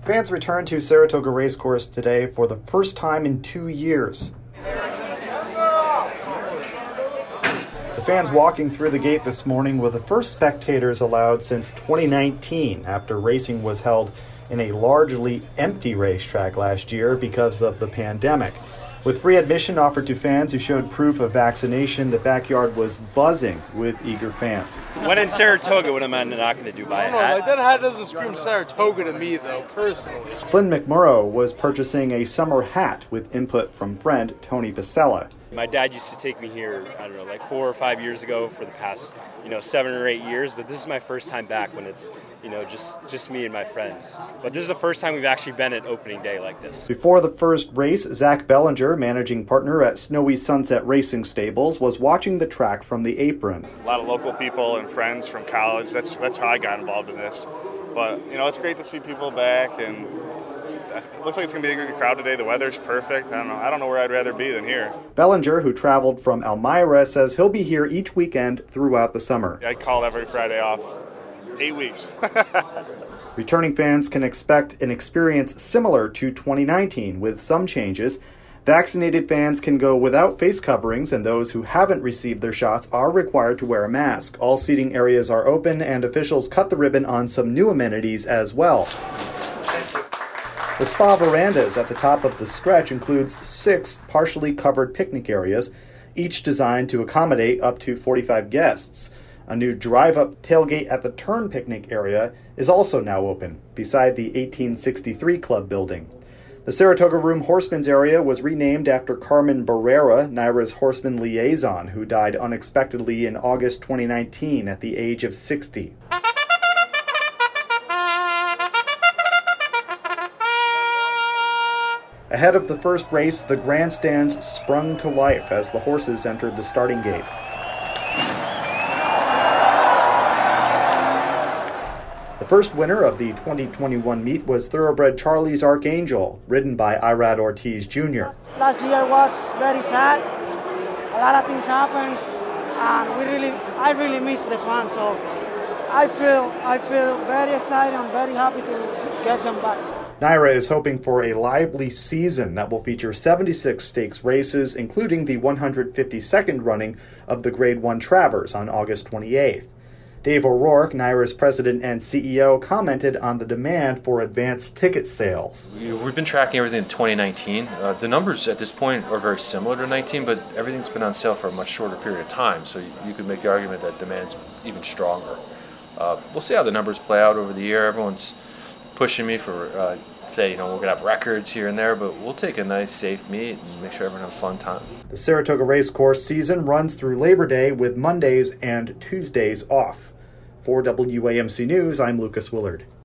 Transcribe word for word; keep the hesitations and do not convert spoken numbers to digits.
Fans returned to Saratoga Racecourse today for the first time in two years. The fans walking through the gate this morning were the first spectators allowed since twenty nineteen, after racing was held in a largely empty racetrack last year because of the pandemic. With free admission offered to fans who showed proof of vaccination, the backyard was buzzing with eager fans. When in Saratoga, what am I not going to do? Buy a I don't know, hat? like that hat doesn't scream Saratoga to me, though, personally. Flynn McMurrow was purchasing a summer hat with input from friend Tony Pasella. My dad used to take me here, I don't know, like four or five years ago for the past, you know, seven or eight years. But this is my first time back when it's, you know, just, just me and my friends. But this is the first time we've actually been at opening day like this. Before the first race, Zach Bellinger, managing partner at Snowy Sunset Racing Stables, was watching the track from the apron. A lot of local people and friends from college. That's that's how I got involved in this. But, you know, it's great to see people back, and it looks like it's going to be a good crowd today. The weather's perfect. I don't know. I don't know where I'd rather be than here. Bellinger, who traveled from Elmira, says he'll be here each weekend throughout the summer. I'd call every Friday off. Eight weeks. Returning fans can expect an experience similar to twenty nineteen, with some changes. Vaccinated fans can go without face coverings, and those who haven't received their shots are required to wear a mask. All seating areas are open, and officials cut the ribbon on some new amenities as well. The spa verandas at the top of the stretch includes six partially covered picnic areas, each designed to accommodate up to forty-five guests. A new drive-up tailgate at the turn picnic area is also now open, beside the eighteen sixty-three Club building. The Saratoga Room Horsemen's area was renamed after Carmen Barrera, NYRA's horseman liaison, who died unexpectedly in August twenty nineteen at the age of sixty. Ahead of the first race, the grandstands sprung to life as the horses entered the starting gate. The first winner of the twenty twenty-one meet was thoroughbred Charlie's Archangel, ridden by Irad Ortiz Junior Last year was very sad. A lot of things happened, and we really, I really miss the fans. So I feel, I feel very excited and very happy to get them back. NYRA is hoping for a lively season that will feature seventy-six stakes races, including the one hundred fifty-second running of the Grade one Travers on August twenty-eighth. Dave O'Rourke, NYRA's president and C E O, commented on the demand for advanced ticket sales. We've been tracking everything in twenty nineteen. Uh, the numbers at this point are very similar to nineteen, but everything's been on sale for a much shorter period of time, so you could make the argument that demand's even stronger. Uh, we'll see how the numbers play out over the year. Everyone's pushing me for, uh, say, you know, we're going to have records here and there, but we'll take a nice, safe meet and make sure everyone has a fun time. The Saratoga Racecourse season runs through Labor Day with Mondays and Tuesdays off. For W A M C News, I'm Lucas Willard.